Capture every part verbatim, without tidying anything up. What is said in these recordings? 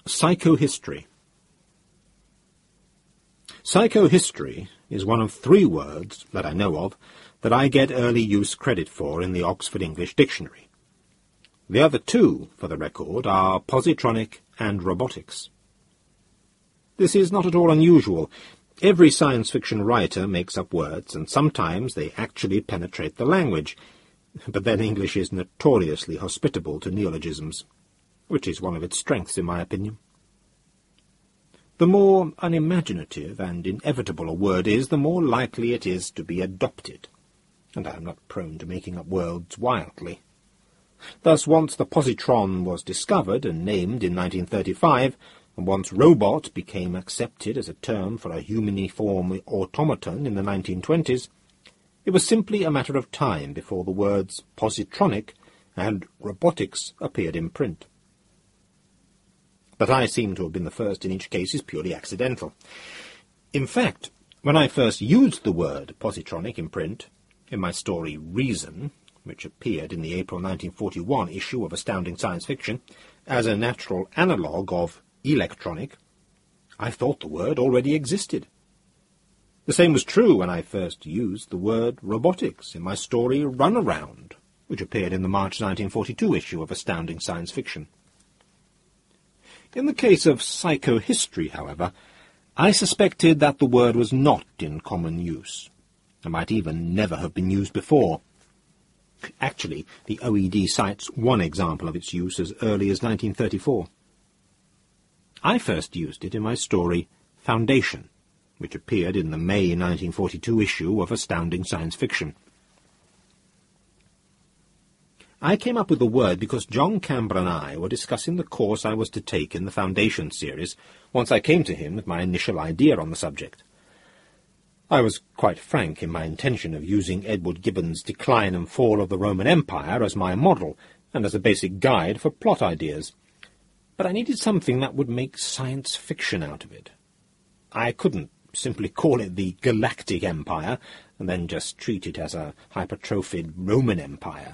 Psychohistory. Psychohistory is one of three words, that I know of, that I get early use credit for in the Oxford English Dictionary. The other two, for the record, are positronic and robotics. This is not at all unusual. Every science fiction writer makes up words, and sometimes they actually penetrate the language. But then English is notoriously hospitable to neologisms, which is one of its strengths, in my opinion. The more unimaginative and inevitable a word is, the more likely it is to be adopted, and I am not prone to making up words wildly. Thus, once the positron was discovered and named in nineteen thirty-five, and once robot became accepted as a term for a humaniform automaton in the nineteen twenties, it was simply a matter of time before the words positronic and robotics appeared in print. That I seem to have been the first in each case is purely accidental. In fact, when I first used the word positronic in print, in my story Reason, which appeared in the April nineteen forty-one issue of Astounding Science Fiction, as a natural analogue of electronic, I thought the word already existed. The same was true when I first used the word robotics in my story Runaround, which appeared in the March nineteen forty-two issue of Astounding Science Fiction. In the case of psychohistory, however, I suspected that the word was not in common use. It might even never have been used before. Actually, the O E D cites one example of its use as early as nineteen thirty-four. I first used it in my story Foundation, which appeared in the May nineteen forty-two issue of Astounding Science Fiction. I came up with the word because John Campbell and I were discussing the course I was to take in the Foundation series once I came to him with my initial idea on the subject. I was quite frank in my intention of using Edward Gibbon's Decline and Fall of the Roman Empire as my model and as a basic guide for plot ideas, but I needed something that would make science fiction out of it. I couldn't simply call it the Galactic Empire and then just treat it as a hypertrophied Roman Empire.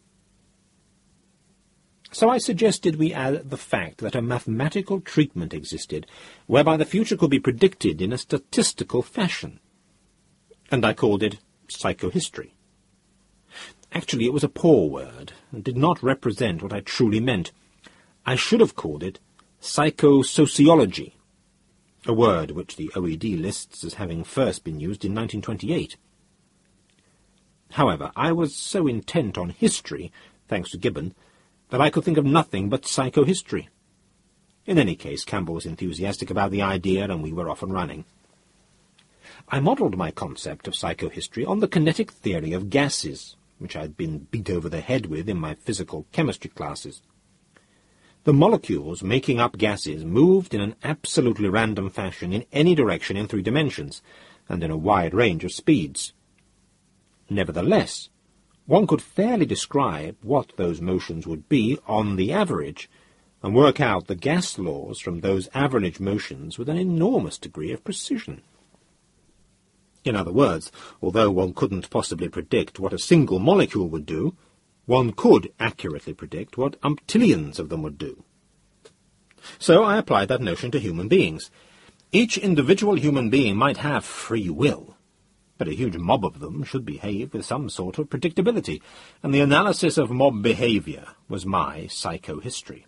So I suggested we add the fact that a mathematical treatment existed whereby the future could be predicted in a statistical fashion, and I called it psychohistory. Actually, it was a poor word, and did not represent what I truly meant. I should have called it psychosociology, a word which the O E D lists as having first been used in nineteen twenty-eight. However, I was so intent on history, thanks to Gibbon, that I could think of nothing but psychohistory. In any case, Campbell was enthusiastic about the idea, and we were off and running. I modelled my concept of psychohistory on the kinetic theory of gases, which I had been beat over the head with in my physical chemistry classes. The molecules making up gases moved in an absolutely random fashion in any direction in three dimensions, and in a wide range of speeds. Nevertheless, one could fairly describe what those motions would be on the average, and work out the gas laws from those average motions with an enormous degree of precision. In other words, although one couldn't possibly predict what a single molecule would do, one could accurately predict what umptillions of them would do. So I applied that notion to human beings. Each individual human being might have free will, but a huge mob of them should behave with some sort of predictability, and the analysis of mob behaviour was my psychohistory.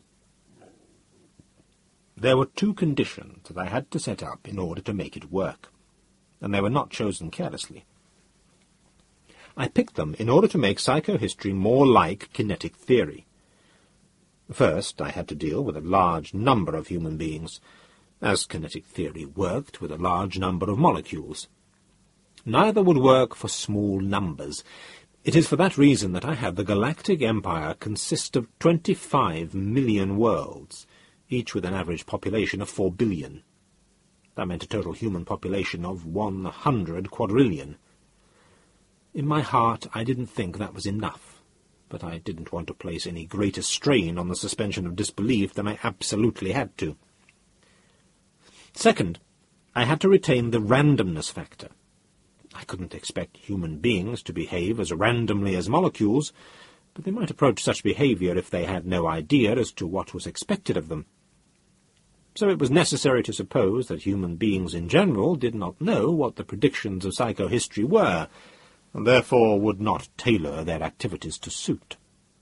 There were two conditions that I had to set up in order to make it work, and they were not chosen carelessly. I picked them in order to make psychohistory more like kinetic theory. First, I had to deal with a large number of human beings, as kinetic theory worked with a large number of molecules. Neither would work for small numbers. It is for that reason that I had the Galactic Empire consist of twenty-five million worlds, each with an average population of four billion. That meant a total human population of one hundred quadrillion. In my heart, I didn't think that was enough, but I didn't want to place any greater strain on the suspension of disbelief than I absolutely had to. Second, I had to retain the randomness factor. I couldn't expect human beings to behave as randomly as molecules, but they might approach such behaviour if they had no idea as to what was expected of them. So it was necessary to suppose that human beings in general did not know what the predictions of psychohistory were, and therefore would not tailor their activities to suit.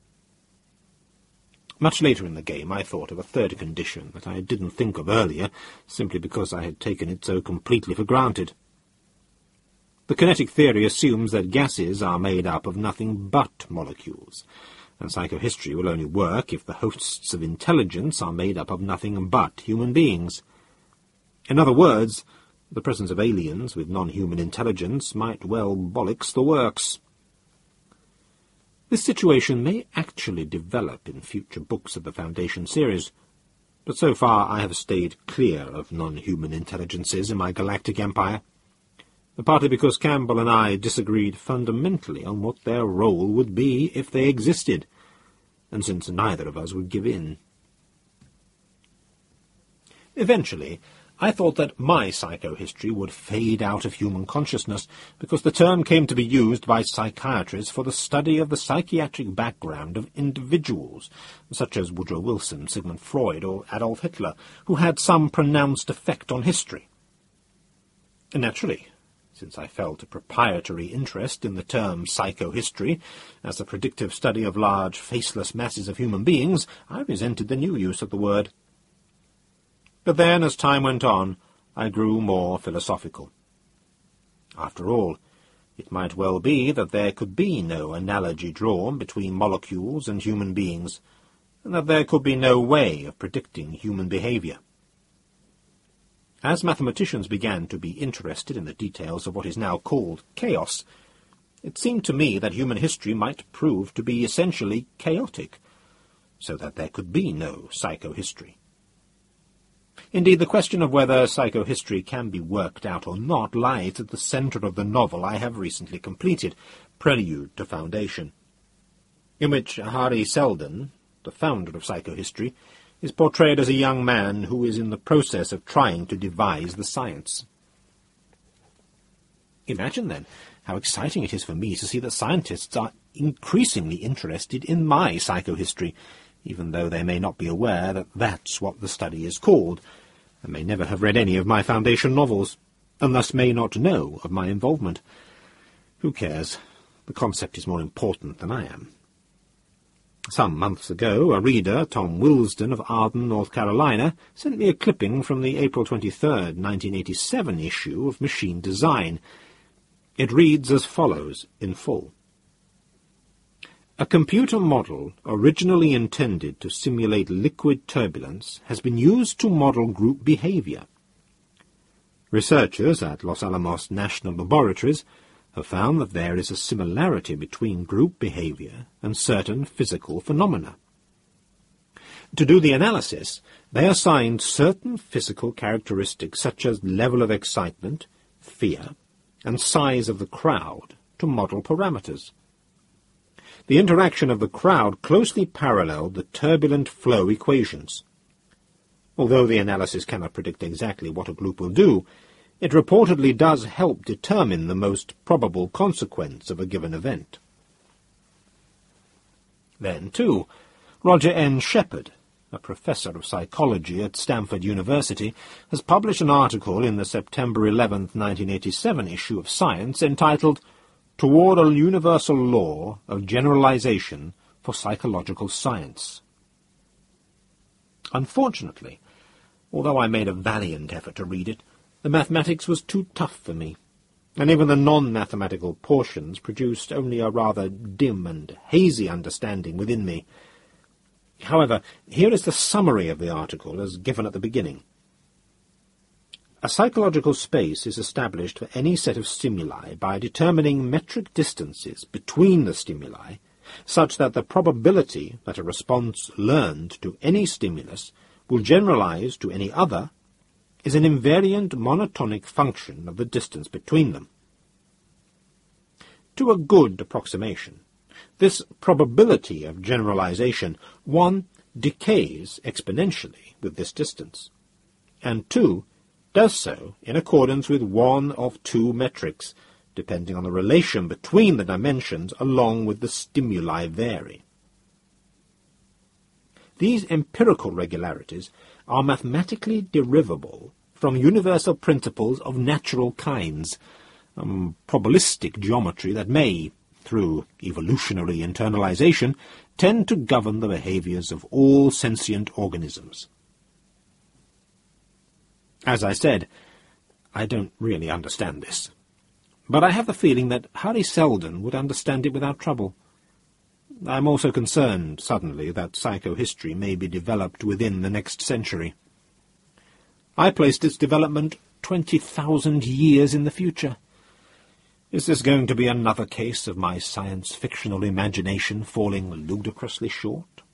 Much later in the game I thought of a third condition that I didn't think of earlier, simply because I had taken it so completely for granted. The kinetic theory assumes that gases are made up of nothing but molecules, and psychohistory will only work if the hosts of intelligence are made up of nothing but human beings. In other words, the presence of aliens with non-human intelligence might well bollocks the works. This situation may actually develop in future books of the Foundation series, but so far I have stayed clear of non-human intelligences in my galactic empire, partly because Campbell and I disagreed fundamentally on what their role would be if they existed, and since neither of us would give in. Eventually, I thought that my psychohistory would fade out of human consciousness, because the term came to be used by psychiatrists for the study of the psychiatric background of individuals, such as Woodrow Wilson, Sigmund Freud, or Adolf Hitler, who had some pronounced effect on history. And naturally, since I felt a proprietary interest in the term psychohistory as a predictive study of large, faceless masses of human beings, I resented the new use of the word. But then, as time went on, I grew more philosophical. After all, it might well be that there could be no analogy drawn between molecules and human beings, and that there could be no way of predicting human behavior. As mathematicians began to be interested in the details of what is now called chaos, it seemed to me that human history might prove to be essentially chaotic, so that there could be no psychohistory. Indeed, the question of whether psychohistory can be worked out or not lies at the centre of the novel I have recently completed, Prelude to Foundation, in which Hari Seldon, the founder of psychohistory, is portrayed as a young man who is in the process of trying to devise the science. Imagine, then, how exciting it is for me to see that scientists are increasingly interested in my psychohistory, even though they may not be aware that that's what the study is called, and may never have read any of my Foundation novels, and thus may not know of my involvement. Who cares? The concept is more important than I am. Some months ago, a reader, Tom Wilsden of Arden, North Carolina, sent me a clipping from the April twenty-third, nineteen eighty-seven issue of Machine Design. It reads as follows, in full. A computer model originally intended to simulate liquid turbulence has been used to model group behavior. Researchers at Los Alamos National Laboratories have found that there is a similarity between group behavior and certain physical phenomena. To do the analysis, they assigned certain physical characteristics such as level of excitement, fear, and size of the crowd to model parameters. The interaction of the crowd closely paralleled the turbulent flow equations. Although the analysis cannot predict exactly what a group will do, it reportedly does help determine the most probable consequence of a given event. Then, too, Roger N. Shepard, a professor of psychology at Stanford University, has published an article in the September eleventh, nineteen eighty-seven issue of Science entitled Toward a Universal Law of Generalization for Psychological Science. Unfortunately, although I made a valiant effort to read it, the mathematics was too tough for me, and even the non-mathematical portions produced only a rather dim and hazy understanding within me. However, here is the summary of the article as given at the beginning. A psychological space is established for any set of stimuli by determining metric distances between the stimuli, such that the probability that a response learned to any stimulus will generalize to any other is an invariant monotonic function of the distance between them. To a good approximation, this probability of generalization, one, decays exponentially with this distance, and two, does so in accordance with one of two metrics, depending on the relation between the dimensions along with the stimuli vary. These empirical regularities are mathematically derivable from universal principles of natural kinds, um, probabilistic geometry that may, through evolutionary internalization, tend to govern the behaviours of all sentient organisms. As I said, I don't really understand this, but I have the feeling that Hari Seldon would understand it without trouble. I am also concerned, suddenly, that psychohistory may be developed within the next century. I placed its development twenty thousand years in the future. Is this going to be another case of my science-fictional imagination falling ludicrously short?